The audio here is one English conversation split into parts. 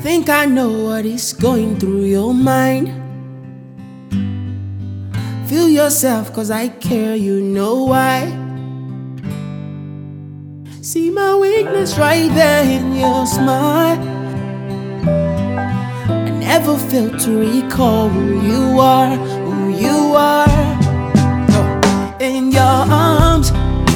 think I know what is going through your mind. Feel yourself, cause I care, you know why. See my weakness right there in your smile. I never fail to recall who you are, who you are. In your arms,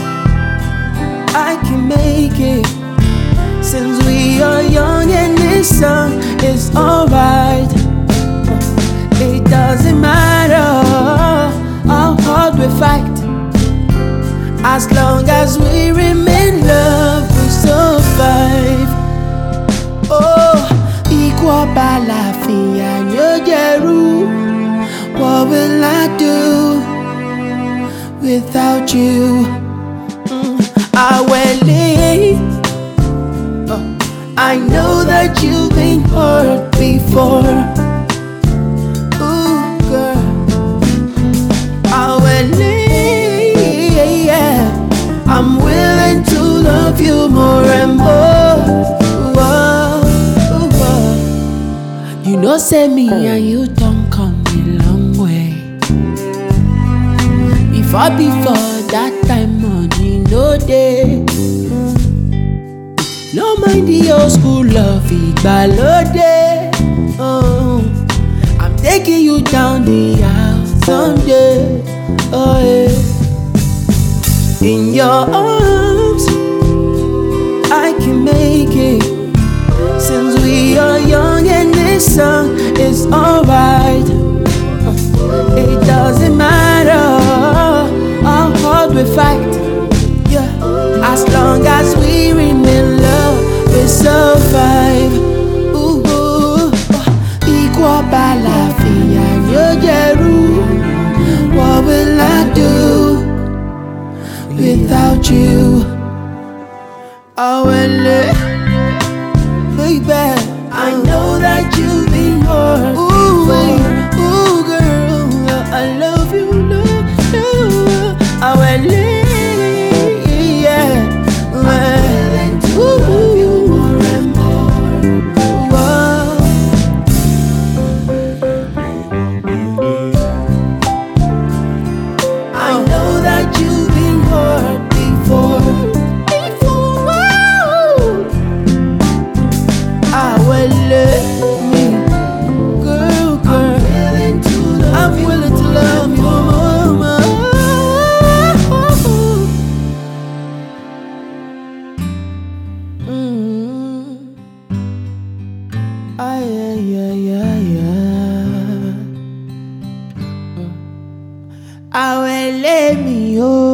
I can make it. Since we are young and this song is alright. It doesn't matter how hard we fight. As long as we remain love, we survive. Oh, equal balafia nyojeru. What will I do without you? I will live. I know that you've been hurt before. Ooh, girl, I will live. I'm willing to love you more and more. Whoa, whoa. You know, say me and you don't come a long way. Before that time, money no day. No mind the old school love, ìgbàlódé. Oh, I'm taking you down the aisle someday. Oh yeah. In your arms, I can make it. Since we are young and this song is alright. It doesn't matter how hard we fight. Yeah, as long as we remain love, we survive. Ooh, equal balafia nyojeru. What will I do without you? I will live, baby. I know that you've been hurt. Ooh, girl, I love you, love you. I will live. I will let me go.